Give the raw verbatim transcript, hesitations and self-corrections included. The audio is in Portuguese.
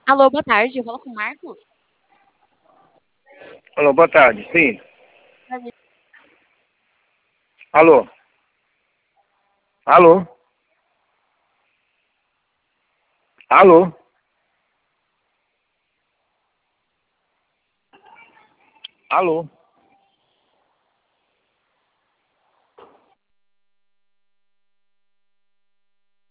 Alô, boa tarde. Eu falo com o Marcos. Alô, boa tarde. Sim. Alô? Alô? Alô? Alô?